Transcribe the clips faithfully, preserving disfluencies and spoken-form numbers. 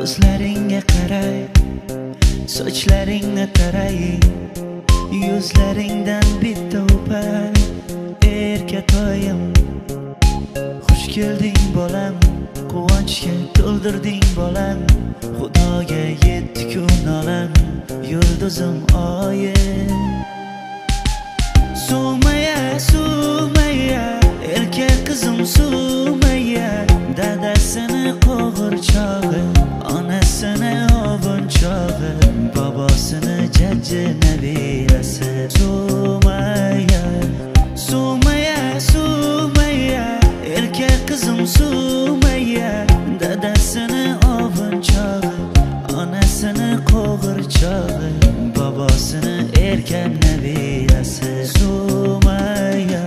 Ko'zlaringga qaray, sochlaringni taray, yuzlaringdan bitta o'pay. Erkatoyim, xush kelding bolam, quvonchga to'ldirding bolam. Xudoga yetdi kun olam, yulduzim oyim. Sumaya, Sumaya, erkak qizim Sumaya, dadasini qo'g'irchog'i, onasini ovunchog'i, bobosini jajji nabirasi. Sumaya, Sumaya, Sumaya, erkak qizim Sumaya, dadasini ovunchog'i, onasini qo'g'irchog'i, bobosini erkak nabirasi. Sumaya,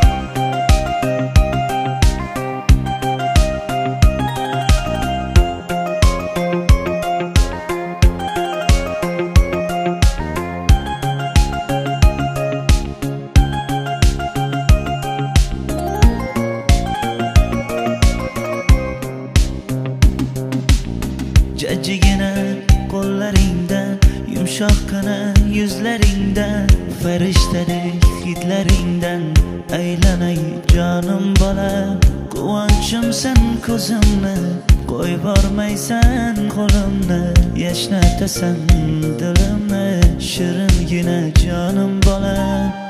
jajjigina qo'llaringdan, yumshoqqina yuzlaringdan, farishtadek hidlaringdan aylanay jonim bola. Quvonchimsan ko'zimni, qo'yib bormaysan qo'limni, yashnatasan dilimni, shiringina jonim bola.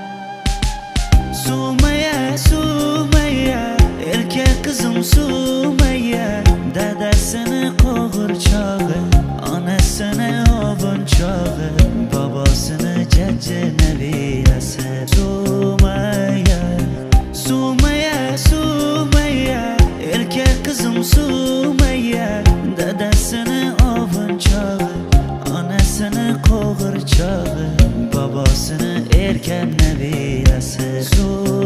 Sumaya, Sumaya, erkak qizim Sumaya, dadasini qo'g'irchog'i, onasini ovunchog'i, bobosini jajji nabirasi. Sumaya, Sumaya, Sumaya, erkak qizim Sumaya, dadasini ovunchog'i, onasini qo'g'irchog'i, bobosini erkak nabirasi.